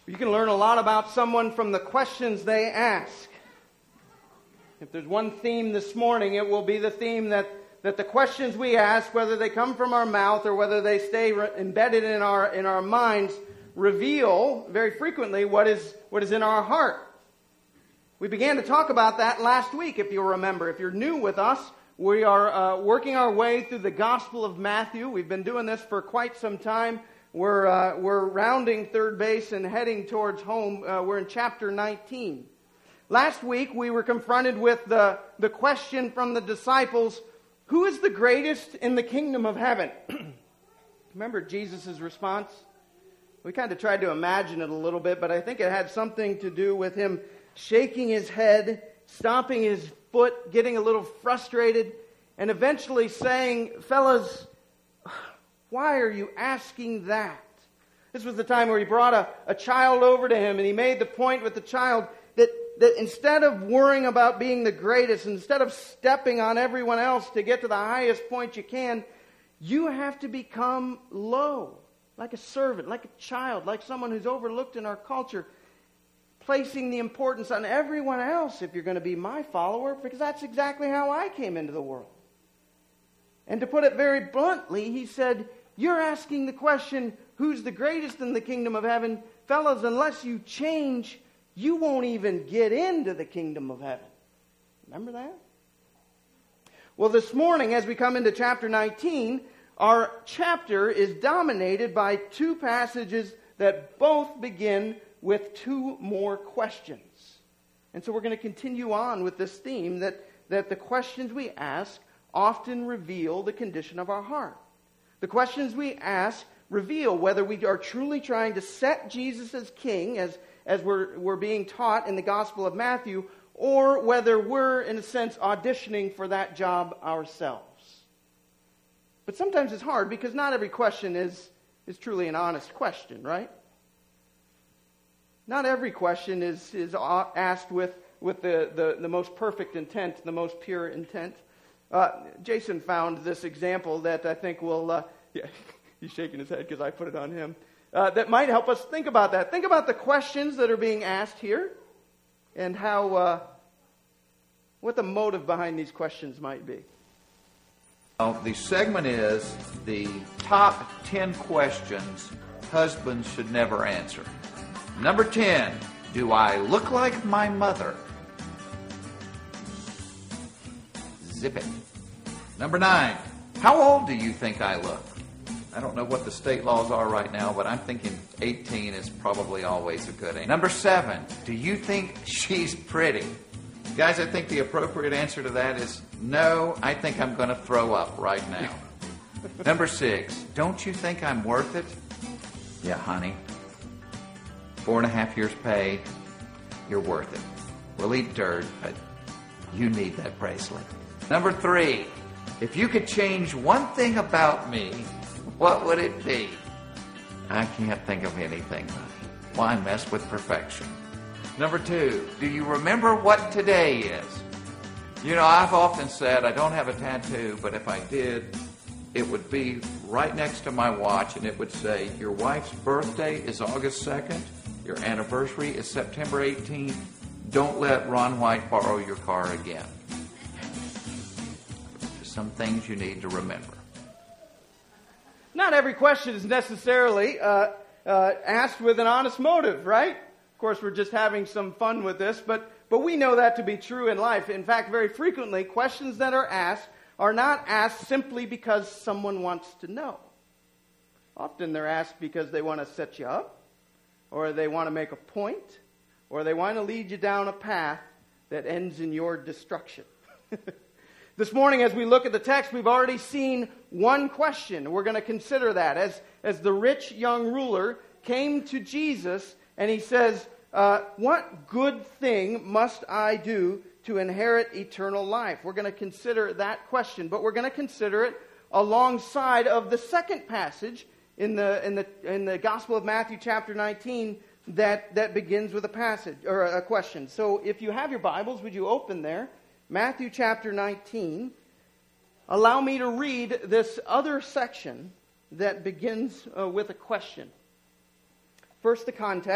You can learn a lot about someone from the questions they ask. If there's one theme this morning, it will be the theme that the questions we ask, whether they come from our mouth or whether they stay embedded in our minds, reveal very frequently what is in our heart. We began to talk about that last week, if you'll remember. If you're new with us, we are working our way through the Gospel of Matthew. We've been doing this for quite some time. We're rounding third base and heading towards home. We're in chapter 19. Last week, we were confronted with the question from the disciples, who is the greatest in the kingdom of heaven? Remember Jesus' response? We kind of tried to imagine it a little bit, but I think it had something to do with him shaking his head, stomping his foot, getting a little frustrated, and eventually saying, fellas, why are you asking that? This was the time where he brought a child over to him, and he made the point with the child that instead of worrying about being the greatest, instead of stepping on everyone else to get to the highest point you can, you have to become low, like a servant, like a child, like someone who's overlooked in our culture, placing the importance on everyone else if you're going to be my follower, because that's exactly how I came into the world. And to put it very bluntly, he said, you're asking the question, who's the greatest in the kingdom of heaven? Fellas, unless you change, you won't even get into the kingdom of heaven. Remember that? Well, this morning, as we come into chapter 19, our chapter is dominated by two passages that both begin with two more questions. And so we're going to continue on with this theme that the questions we ask often reveal the condition of our heart. The questions we ask reveal whether we are truly trying to set Jesus as king, as we're being taught in the Gospel of Matthew, or whether we're, in a sense, auditioning for that job ourselves. But sometimes it's hard because not every question is truly an honest question, right? Not every question is asked with the most perfect intent, the most pure intent. Jason found this example that I think will... he's shaking his head because I put it on him. That might help us think about that. Think about the questions that are being asked here and how what the motive behind these questions might be. The segment is the top 10 questions husbands should never answer. Number 10, do I look like my mother? Zip it. Number 9, how old do you think I look? I don't know what the state laws are right now, but I'm thinking 18 is probably always a good age. Number 7, do you think she's pretty? Guys, I think the appropriate answer to that is no, I think I'm going to throw up right now. Number 6, don't you think I'm worth it? Yeah, honey. 4.5 years pay, you're worth it. We'll eat dirt, but you need that bracelet. Number 3, if you could change one thing about me, what would it be? I can't think of anything. Why mess with perfection? Number 2, do you remember what today is? You know, I've often said I don't have a tattoo, but if I did, it would be right next to my watch, and it would say, your wife's birthday is August 2nd, your anniversary is September 18th, don't let Ron White borrow your car again. Some things you need to remember. Not every question is necessarily asked with an honest motive, right? Of course, we're just having some fun with this, but we know that to be true in life. In fact, very frequently, questions that are not asked simply because someone wants to know. Often they're asked because they want to set you up, or they want to make a point, or they want to lead you down a path that ends in your destruction. This morning, as we look at the text, we've already seen one question. We're going to consider that as the rich young ruler came to Jesus and he says, what good thing must I do to inherit eternal life? We're going to consider that question, but we're going to consider it alongside of the second passage in the Gospel of Matthew chapter 19 that begins with a passage or a question. So if you have your Bibles, would you open there? Matthew chapter 19. Allow me to read this other section that begins with a question. First, the context.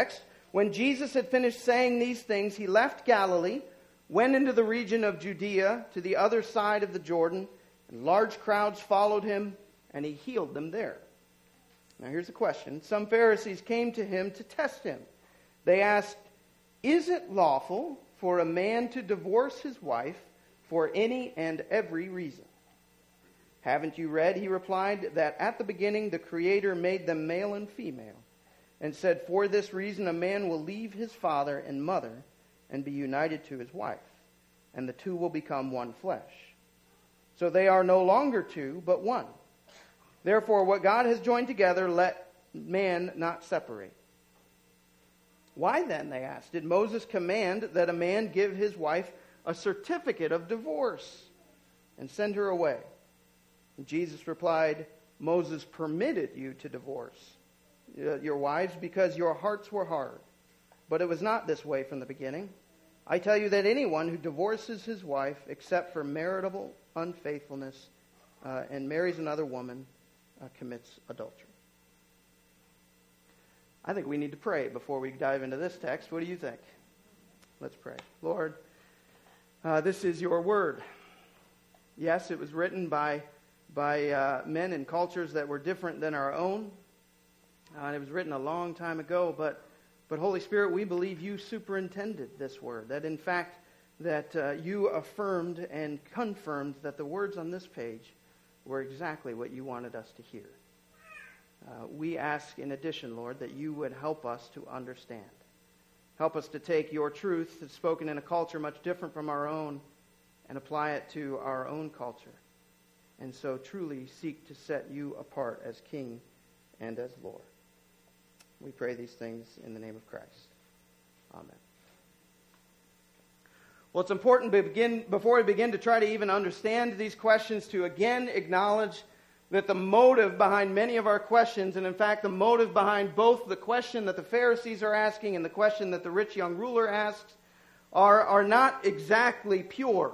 When Jesus had finished saying these things, he left Galilee, went into the region of Judea to the other side of the Jordan, and large crowds followed him, and he healed them there. Now here's the question. Some Pharisees came to him to test him. They asked, "Is it lawful for a man to divorce his wife for any and every reason?" "Haven't you read," he replied, "that at the beginning the Creator made them male and female, and said, 'For this reason a man will leave his father and mother and be united to his wife, and the two will become one flesh.' So they are no longer two, but one. Therefore what God has joined together, let man not separate." "Why then," they asked, "did Moses command that a man give his wife a certificate of divorce and send her away?" And Jesus replied, "Moses permitted you to divorce your wives because your hearts were hard. But it was not this way from the beginning. I tell you that anyone who divorces his wife except for marital unfaithfulness and marries another woman commits adultery." I think we need to pray before we dive into this text. What do you think? Let's pray. Lord, this is your word. Yes, it was written by men in cultures that were different than our own. And it was written a long time ago, but Holy Spirit, we believe you superintended this word. That in fact, that you affirmed and confirmed that the words on this page were exactly what you wanted us to hear. We ask in addition, Lord, that you would help us to understand. Help us to take your truth that's spoken in a culture much different from our own and apply it to our own culture. And so truly seek to set you apart as King and as Lord. We pray these things in the name of Christ. Amen. Well, it's important before we begin to try to even understand these questions to again acknowledge that the motive behind many of our questions, and in fact the motive behind both the question that the Pharisees are asking and the question that the rich young ruler asks, are not exactly pure.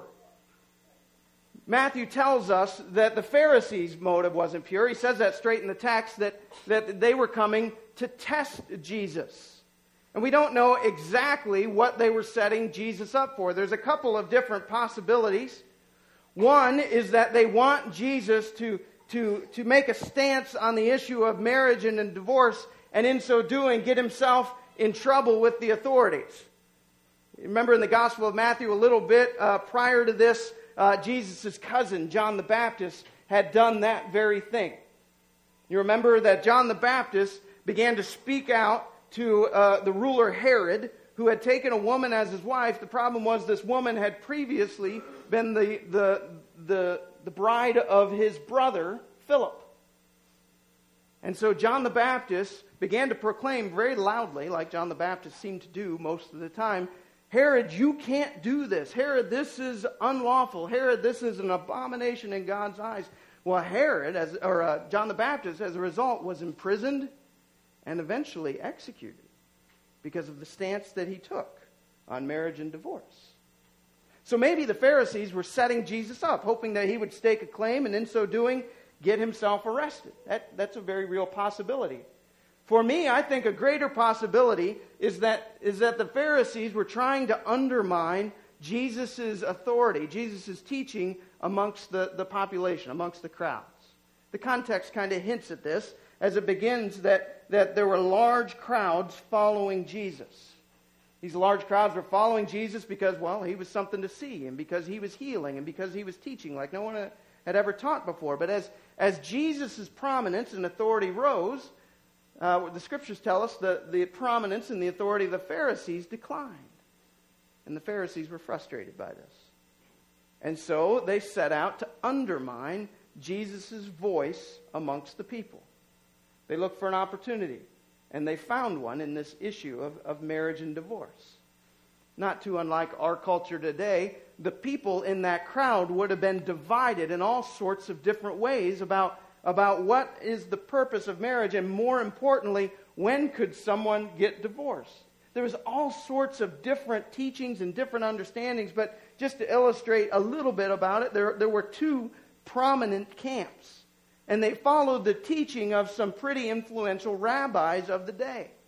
Matthew tells us that the Pharisees' motive wasn't pure. He says that straight in the text, that they were coming to test Jesus. And we don't know exactly what they were setting Jesus up for. There's a couple of different possibilities. One is that they want Jesus to make a stance on the issue of marriage and divorce, and in so doing get himself in trouble with the authorities. Remember in the Gospel of Matthew a little bit prior to this, Jesus' cousin, John the Baptist, had done that very thing. You remember that John the Baptist began to speak out to the ruler Herod, who had taken a woman as his wife. The problem was this woman had previously been the bride of his brother, Philip. And so John the Baptist began to proclaim very loudly, like John the Baptist seemed to do most of the time, "Herod, you can't do this. Herod, this is unlawful. Herod, this is an abomination in God's eyes." Well, John the Baptist, as a result, was imprisoned and eventually executed because of the stance that he took on marriage and divorce. So maybe the Pharisees were setting Jesus up, hoping that he would stake a claim and in so doing get himself arrested. That's a very real possibility. For me, I think a greater possibility is that the Pharisees were trying to undermine Jesus' authority, Jesus' teaching amongst the population, amongst the crowds. The context kind of hints at this as it begins that there were large crowds following Jesus. These large crowds were following Jesus because, well, he was something to see, and because he was healing, and because he was teaching like no one had ever taught before. But as Jesus' prominence and authority rose, the scriptures tell us that the prominence and the authority of the Pharisees declined. And the Pharisees were frustrated by this. And so they set out to undermine Jesus' voice amongst the people. They looked for an opportunity, and they found one in this issue of marriage and divorce. Not too unlike our culture today, the people in that crowd would have been divided in all sorts of different ways about what is the purpose of marriage, and more importantly, when could someone get divorced? There was all sorts of different teachings and different understandings, but just to illustrate a little bit about it, there were two prominent camps, and they followed the teaching of some pretty influential rabbis of the day.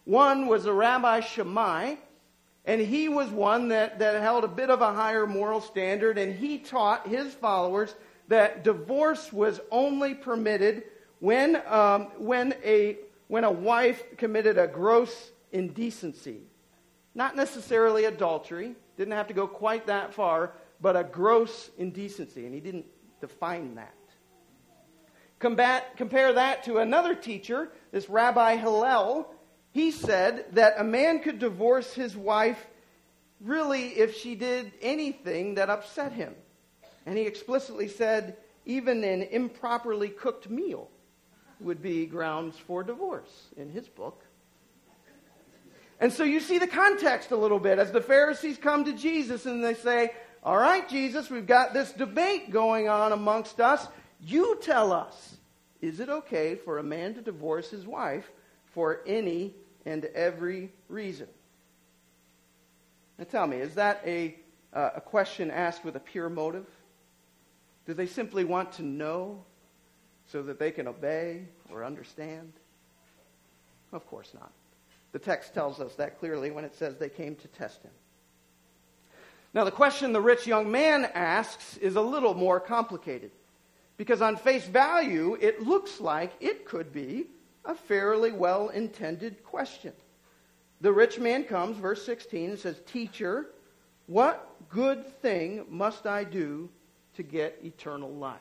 One was a Rabbi Shammai, and he was one that held a bit of a higher moral standard, and he taught his followers that divorce was only permitted when a wife committed a gross indecency. Not necessarily adultery, didn't have to go quite that far, but a gross indecency, and he didn't define that. Compare that to another teacher, this Rabbi Hillel. He said that a man could divorce his wife really if she did anything that upset him. And he explicitly said even an improperly cooked meal would be grounds for divorce in his book. And so you see the context a little bit as the Pharisees come to Jesus and they say, all right, Jesus, we've got this debate going on amongst us. You tell us, is it okay for a man to divorce his wife for any and every reason? Now tell me, is that a question asked with a pure motive? Do they simply want to know so that they can obey or understand? Of course not. The text tells us that clearly when it says they came to test him. Now the question the rich young man asks is a little more complicated, because on face value it looks like it could be a fairly well-intended question. The rich man comes, verse 16, and says, Teacher, what good thing must I do to get eternal life?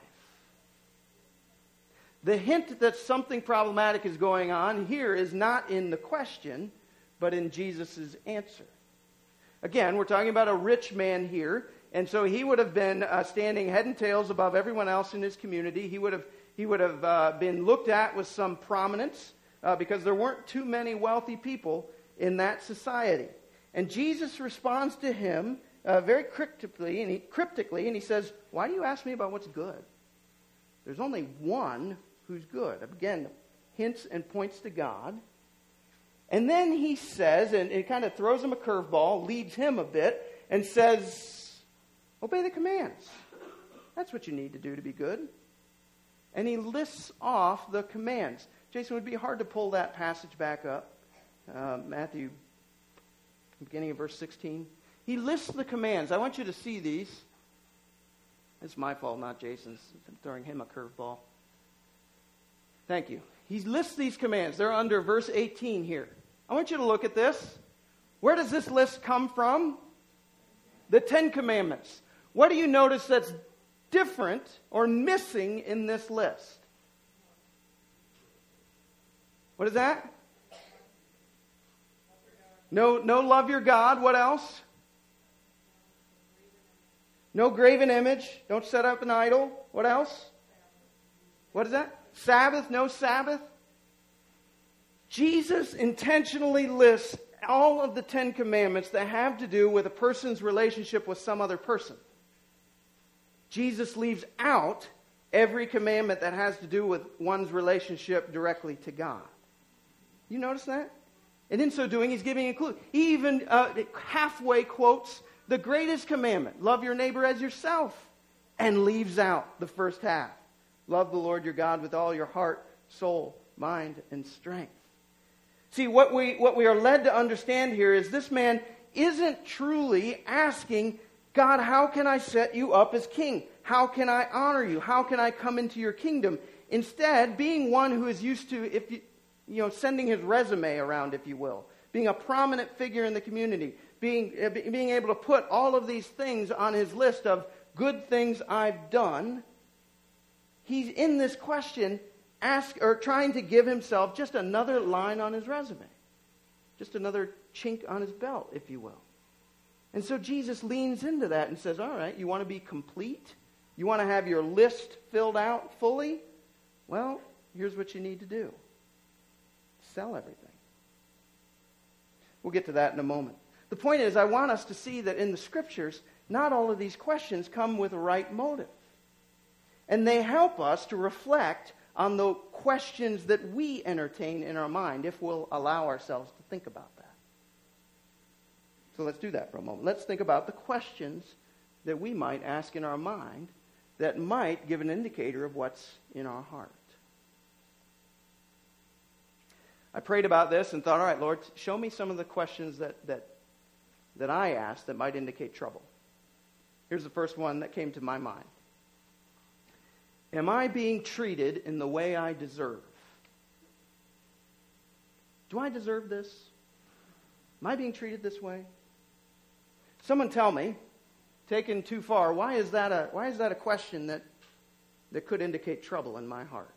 The hint that something problematic is going on here is not in the question, but in Jesus' answer. Again, we're talking about a rich man here, and so he would have been standing head and tails above everyone else in his community. He would have been looked at with some prominence because there weren't too many wealthy people in that society. And Jesus responds to him very cryptically, and he says, why do you ask me about what's good? There's only one who's good. Again, hints and points to God. And then he says, and it kind of throws him a curveball, leads him a bit, and says, obey the commands. That's what you need to do to be good. And he lists off the commands. Jason, it would be hard to pull that passage back up. Matthew, beginning of verse 16. He lists the commands. I want you to see these. It's my fault, not Jason's. I'm throwing him a curveball. Thank you. He lists these commands. They're under verse 18 here. I want you to look at this. Where does this list come from? The Ten Commandments. What do you notice that's different or missing in this list? What is that? No, love your God. What else? No graven image. Don't set up an idol. What else? What is that? Sabbath. No Sabbath. Jesus intentionally lists all of the Ten Commandments that have to do with a person's relationship with some other person. Jesus leaves out every commandment that has to do with one's relationship directly to God. You notice that? And in so doing, he's giving a clue. He even halfway quotes the greatest commandment, love your neighbor as yourself, and leaves out the first half. Love the Lord your God with all your heart, soul, mind, and strength. See, what we are led to understand here is this man isn't truly asking, God, how can I set you up as king? How can I honor you? How can I come into your kingdom? Instead, being one who is used to, sending his resume around, if you will, being a prominent figure in the community, being able to put all of these things on his list of good things I've done, he's in this question trying to give himself just another line on his resume, just another chink on his belt, if you will. And so Jesus leans into that and says, all right, you want to be complete? You want to have your list filled out fully? Well, here's what you need to do. Sell everything. We'll get to that in a moment. The point is, I want us to see that in the Scriptures, not all of these questions come with a right motive. And they help us to reflect on the questions that we entertain in our mind, if we'll allow ourselves to think about that. So let's do that for a moment. Let's think about the questions that we might ask in our mind that might give an indicator of what's in our heart. I prayed about this and thought, all right, Lord, show me some of the questions that I asked that might indicate trouble. Here's the first one that came to my mind. Am I being treated in the way I deserve? Do I deserve this? Am I being treated this way? Someone tell me, taken too far, why is that a question that could indicate trouble in my heart?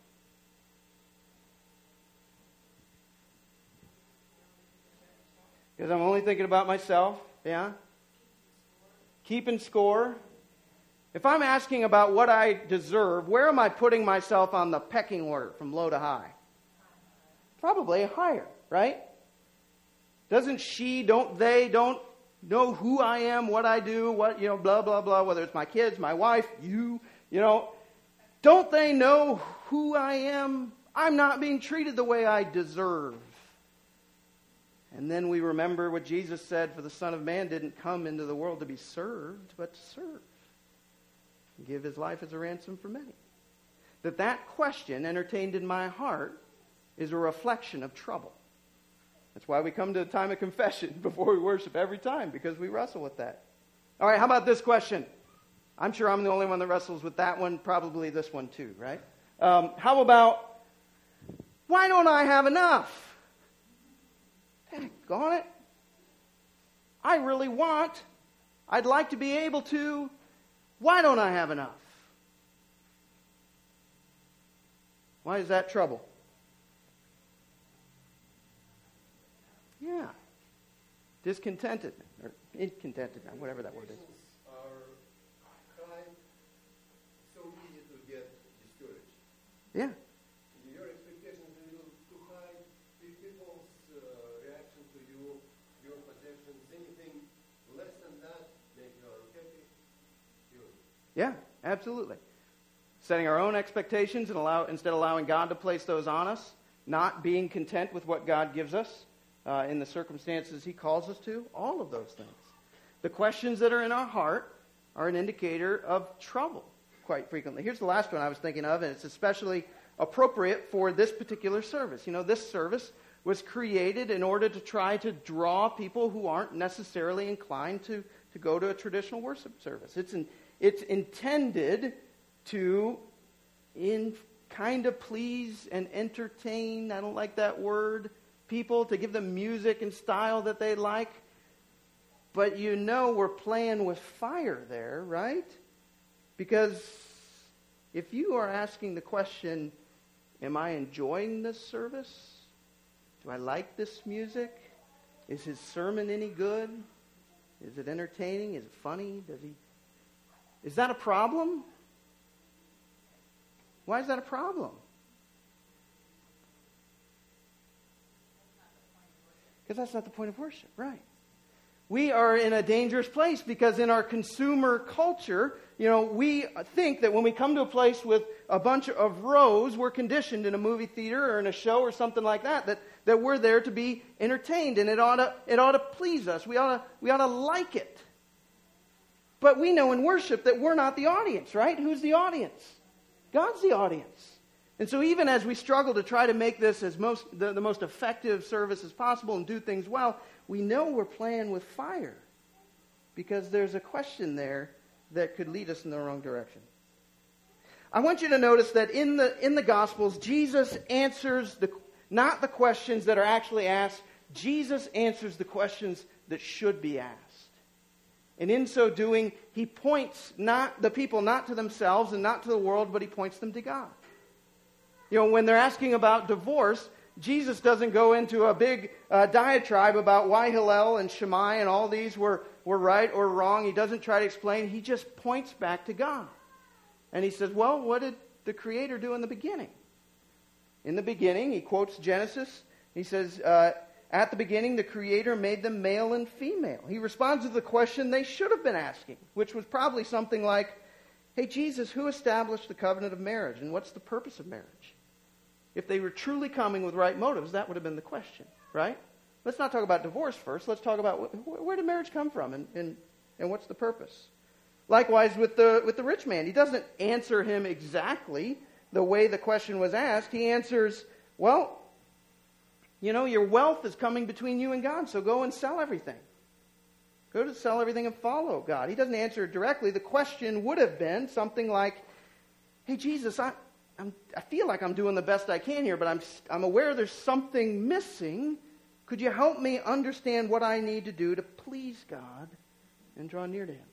Because I'm only thinking about myself, yeah? Keeping score. If I'm asking about what I deserve, where am I putting myself on the pecking order from low to high? Probably higher, right? Don't they know who I am, what I do, blah, blah, blah, whether it's my kids, my wife, don't they know who I am? I'm not being treated the way I deserve. And then we remember what Jesus said, for the Son of Man didn't come into the world to be served, but to serve. And give his life as a ransom for many. That question entertained in my heart is a reflection of trouble. That's why we come to a time of confession before we worship every time, because we wrestle with that. All right, how about this question? I'm sure I'm the only one that wrestles with that one, probably this one too, right? How about, why don't I have enough? Daggone it. I'd like to be able to. Why don't I have enough? Why is that trouble? Yeah. Discontented, or incontented, whatever that word is. Are high, so easy to get discouraged. Yeah. Your expectations are a little too high. People's reaction to you, your possessions, anything less than that make you unhappy. Yeah, absolutely. Setting our own expectations and instead of allowing God to place those on us, not being content with what God gives us in the circumstances he calls us to, all of those things. The questions that are in our heart are an indicator of trouble quite frequently. Here's the last one I was thinking of, and it's especially appropriate for this particular service. This service was created in order to try to draw people who aren't necessarily inclined to go to a traditional worship service. It's intended to kind of please and entertain, I don't like that word, people, to give them music and style that they like. But we're playing with fire there, right? Because if you are asking the question, am I enjoying this service? Do I like this music? Is his sermon any good? Is it entertaining? Is it funny? Is that a problem? Why is that a problem? Because that's not the point of worship, right? We are in a dangerous place because in our consumer culture, we think that when we come to a place with a bunch of rows, we're conditioned in a movie theater or in a show or something like that we're there to be entertained, and it ought to please us. We ought to like it. But we know in worship that we're not the audience, right? Who's the audience? God's the audience. And so even as we struggle to try to make this as the most effective service as possible and do things well, we know we're playing with fire because there's a question there that could lead us in the wrong direction. I want you to notice that in the Gospels, Jesus answers not the questions that are actually asked. Jesus answers the questions that should be asked. And in so doing, he points the people not to themselves and not to the world, but he points them to God. When they're asking about divorce, Jesus doesn't go into a big diatribe about why Hillel and Shammai and all these were right or wrong. He doesn't try to explain. He just points back to God. And he says, well, what did the Creator do in the beginning? In the beginning, he quotes Genesis. He says, at the beginning, the Creator made them male and female. He responds to the question they should have been asking, which was probably something like, hey, Jesus, who established the covenant of marriage? And what's the purpose of marriage? If they were truly coming with right motives, that would have been the question, right? Let's not talk about divorce first. Let's talk about where did marriage come from and what's the purpose? Likewise with the rich man. He doesn't answer him exactly the way the question was asked. He answers, well, You know, your wealth is coming between you and God, so go and sell everything. Go to sell everything and follow God. He doesn't answer it directly. The question would have been something like, hey, Jesus, I feel like I'm doing the best I can here, but I'm aware there's something missing. Could you help me understand what I need to do to please God and draw near to Him?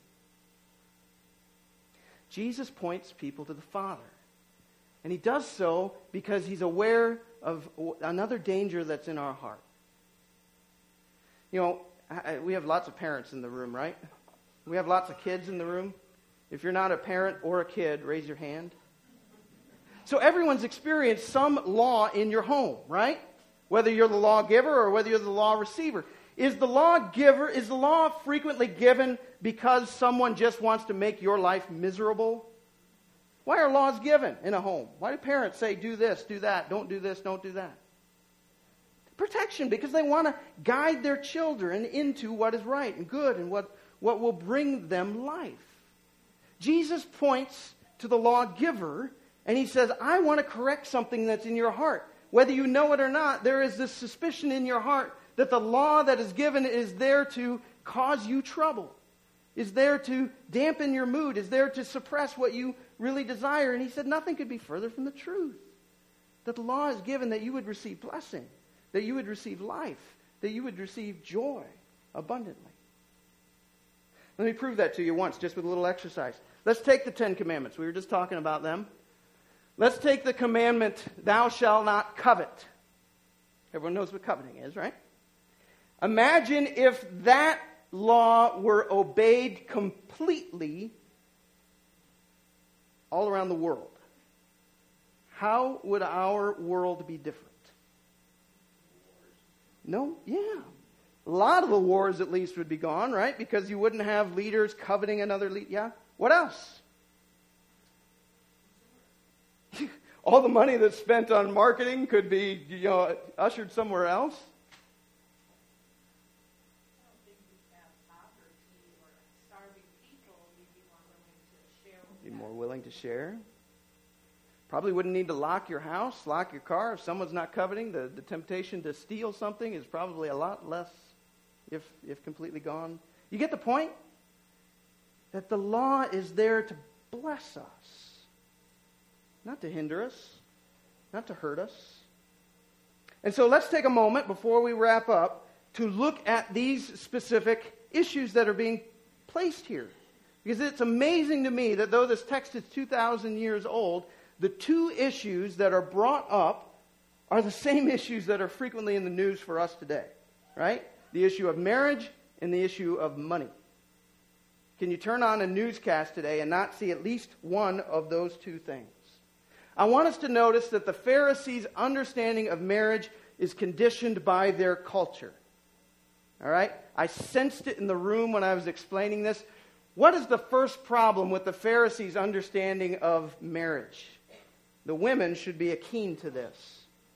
Jesus points people to the Father. And He does so because He's aware of another danger that's in our heart. You know, we have lots of parents in the room, right? We have lots of kids in the room. If you're not a parent or a kid, raise your hand. So everyone's experienced some law in your home, right? Whether you're the lawgiver or whether you're the law receiver. Is the law frequently given because someone just wants to make your life miserable? Why are laws given in a home? Why do parents say, do this, do that, don't do this, don't do that? Protection, because they want to guide their children into what is right and good and what will bring them life. Jesus points to the lawgiver and He says, I want to correct something that's in your heart. Whether you know it or not, there is this suspicion in your heart that the law that is given is there to cause you trouble, is there to dampen your mood, is there to suppress what you really desire. And He said nothing could be further from the truth. That the law is given that you would receive blessing, that you would receive life, that you would receive joy abundantly. Let me prove that to you once, just with a little exercise. Let's take the 10 Commandments. We were just talking about them. Let's take the commandment, thou shalt not covet. Everyone knows what coveting is, right? Imagine if that law were obeyed completely all around the world. How would our world be different? No, yeah. A lot of the wars at least would be gone, right? Because you wouldn't have leaders coveting another leader. Yeah? What else? All the money that's spent on marketing could be, ushered somewhere else. I don't think you'd have poverty or starving people. You'd be more willing to share with them. Be more willing to share. Probably wouldn't need to lock your house, lock your car. If someone's not coveting, the temptation to steal something is probably a lot less if completely gone. You get the point? That the law is there to bless us. Not to hinder us, not to hurt us. And so let's take a moment before we wrap up to look at these specific issues that are being placed here. Because it's amazing to me that though this text is 2,000 years old, the two issues that are brought up are the same issues that are frequently in the news for us today. Right? The issue of marriage and the issue of money. Can you turn on a newscast today and not see at least one of those two things? I want us to notice that the Pharisees' understanding of marriage is conditioned by their culture. All right? I sensed it in the room when I was explaining this. What is the first problem with the Pharisees' understanding of marriage? The women should be keen to this.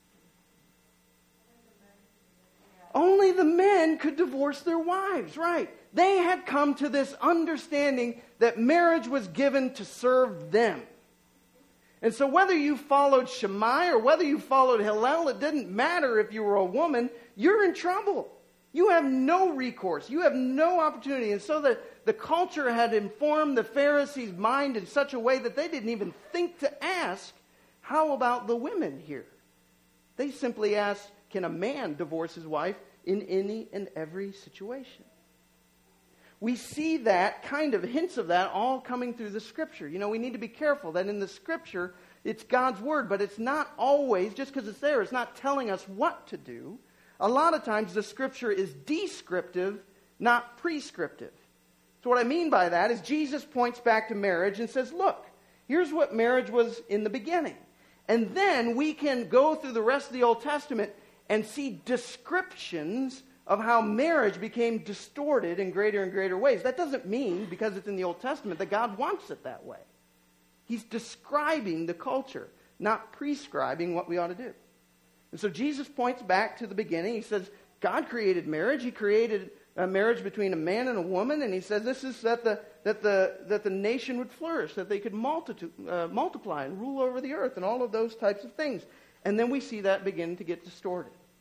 Only the men could divorce their wives, right? They had come to this understanding that marriage was given to serve them. And so whether you followed Shammai or whether you followed Hillel, it didn't matter if you were a woman, you're in trouble. You have no recourse. You have no opportunity. And so the culture had informed the Pharisees' mind in such a way that they didn't even think to ask, how about the women here? They simply asked, can a man divorce his wife in any and every situation? We see that, kind of hints of that, all coming through the Scripture. You know, we need to be careful that in the Scripture, it's God's Word, but it's not always, just because it's there, it's not telling us what to do. A lot of times the Scripture is descriptive, not prescriptive. So what I mean by that is Jesus points back to marriage and says, look, here's what marriage was in the beginning. And then we can go through the rest of the Old Testament and see descriptions of how marriage became distorted in greater and greater ways. That doesn't mean, because it's in the Old Testament, that God wants it that way. He's describing the culture, not prescribing what we ought to do. And so Jesus points back to the beginning. He says, God created marriage. He created a marriage between a man and a woman. And he says this is that the nation would flourish, that they could multiply and rule over the earth and all of those types of things. And then we see that begin to get distorted.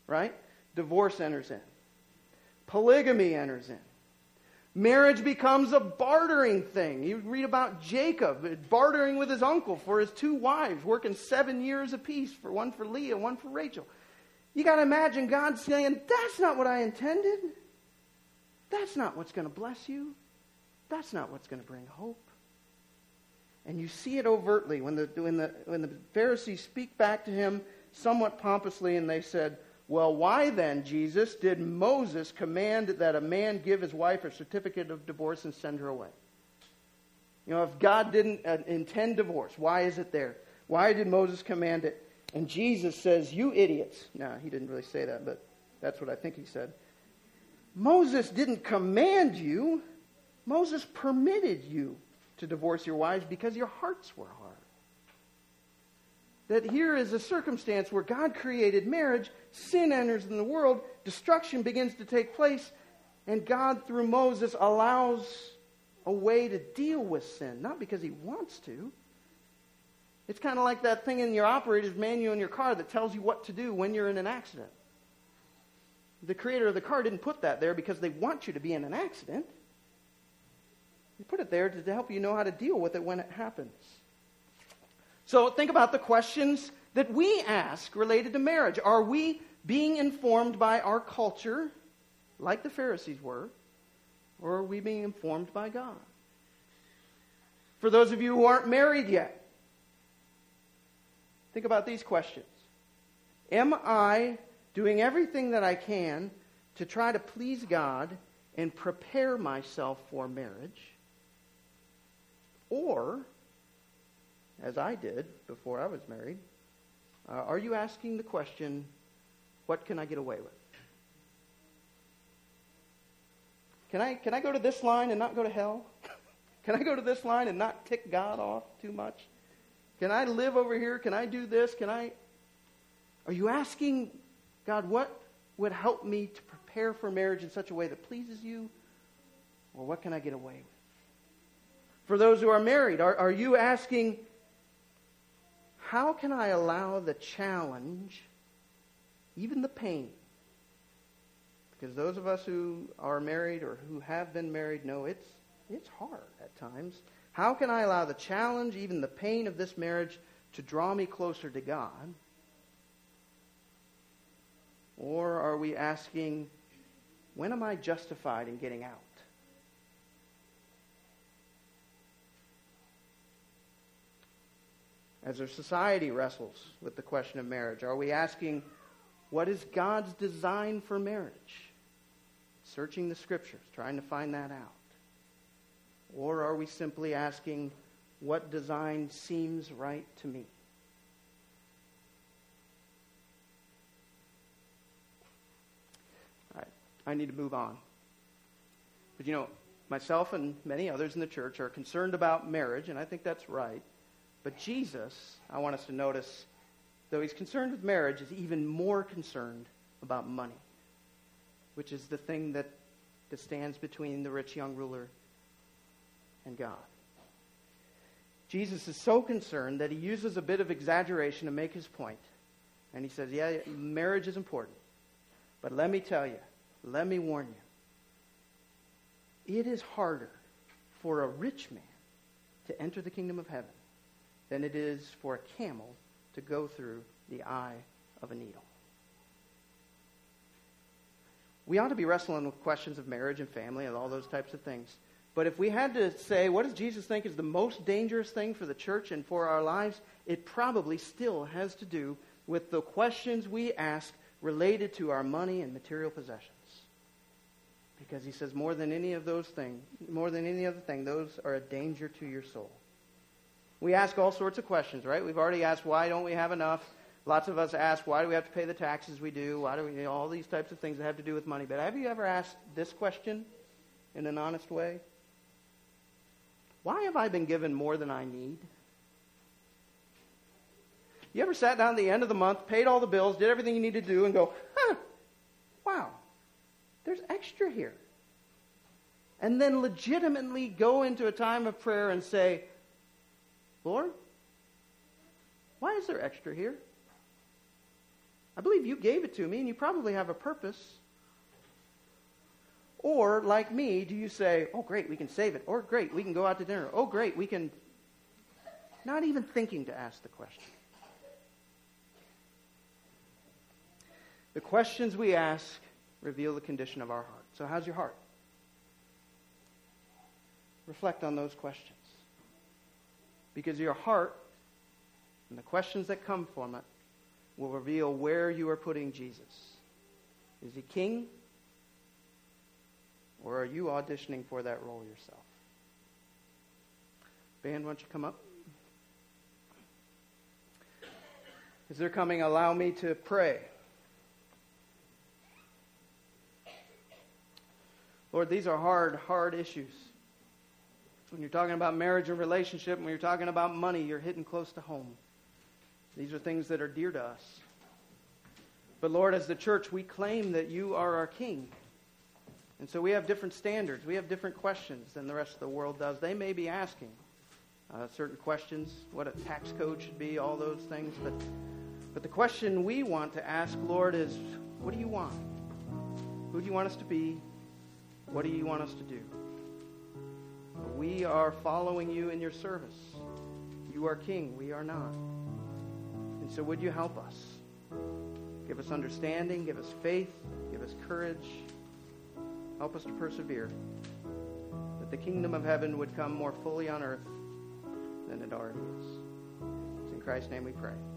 right? Divorce enters in. Polygamy enters in. Marriage becomes a bartering thing. You read about Jacob bartering with his uncle for his 2 wives, working 7 years apiece, one for Leah, one for Rachel. You got to imagine God saying, that's not what I intended. That's not what's going to bless you. That's not what's going to bring hope. And you see it overtly when the Pharisees speak back to him somewhat pompously, and they said, well, why then, Jesus, did Moses command that a man give his wife a certificate of divorce and send her away? You know, if God didn't intend divorce, why is it there? Why did Moses command it? And Jesus says, you idiots. No, he didn't really say that, but that's what I think he said. Moses didn't command you. Moses permitted you to divorce your wives because your hearts were hard. That here is a circumstance where God created marriage, sin enters in the world, destruction begins to take place, and God, through Moses, allows a way to deal with sin. Not because he wants to. It's kind of like that thing in your operator's manual in your car that tells you what to do when you're in an accident. The creator of the car didn't put that there because they want you to be in an accident. They put it there to help you know how to deal with it when it happens. So think about the questions that we ask related to marriage. Are we being informed by our culture, like the Pharisees were, or are we being informed by God? For those of you who aren't married yet, think about these questions. Am I doing everything that I can to try to please God and prepare myself for marriage? Or, as I did before I was married, are you asking the question, what can I get away with? Can I go to this line and not go to hell? Can I go to this line and not tick God off too much? Can I live over here? Can I do this? Are you asking God, what would help me to prepare for marriage in such a way that pleases you? Or what can I get away with? For those who are married, are you asking, how can I allow the challenge, even the pain? Because those of us who are married or who have been married know it's hard at times. How can I allow the challenge, even the pain of this marriage, to draw me closer to God? Or are we asking, when am I justified in getting out? As our society wrestles with the question of marriage, are we asking, what is God's design for marriage? Searching the Scriptures, trying to find that out. Or are we simply asking, what design seems right to me? All right, I need to move on. But myself and many others in the church are concerned about marriage, and I think that's right. But Jesus, I want us to notice, though he's concerned with marriage, is even more concerned about money, which is the thing that stands between the rich young ruler and God. Jesus is so concerned that he uses a bit of exaggeration to make his point. And he says, yeah, marriage is important. But let me tell you, let me warn you, it is harder for a rich man to enter the kingdom of heaven than it is for a camel to go through the eye of a needle. We ought to be wrestling with questions of marriage and family and all those types of things. But if we had to say, what does Jesus think is the most dangerous thing for the church and for our lives, it probably still has to do with the questions we ask related to our money and material possessions. Because he says more than any other thing, those are a danger to your soul. We ask all sorts of questions, right? We've already asked, why don't we have enough? Lots of us ask, why do we have to pay the taxes we do? Why do we, all these types of things that have to do with money. But have you ever asked this question in an honest way? Why have I been given more than I need? You ever sat down at the end of the month, paid all the bills, did everything you need to do, and go, wow, there's extra here. And then legitimately go into a time of prayer and say, Lord, why is there extra here? I believe you gave it to me, and you probably have a purpose. Or, like me, do you say, oh, great, we can save it. Or, great, we can go out to dinner. Oh, great, we can... Not even thinking to ask the question. The questions we ask reveal the condition of our heart. So how's your heart? Reflect on those questions. Because your heart and the questions that come from it will reveal where you are putting Jesus. Is he king? Or are you auditioning for that role yourself? Band, why don't you come up? As they're coming, allow me to pray. Lord, these are hard issues. When you're talking about marriage and relationship, when you're talking about money, you're hitting close to home. These are things that are dear to us. But Lord, as the church, we claim that you are our King. And so we have different standards. We have different questions than the rest of the world does. They may be asking certain questions, what a tax code should be, all those things. But the question we want to ask, Lord, is, what do you want? Who do you want us to be? What do you want us to do? We are following you in your service. You are King. We are not. And so would you help us? Give us understanding. Give us faith. Give us courage. Help us to persevere. That the kingdom of heaven would come more fully on earth than it already is. It's in Christ's name we pray.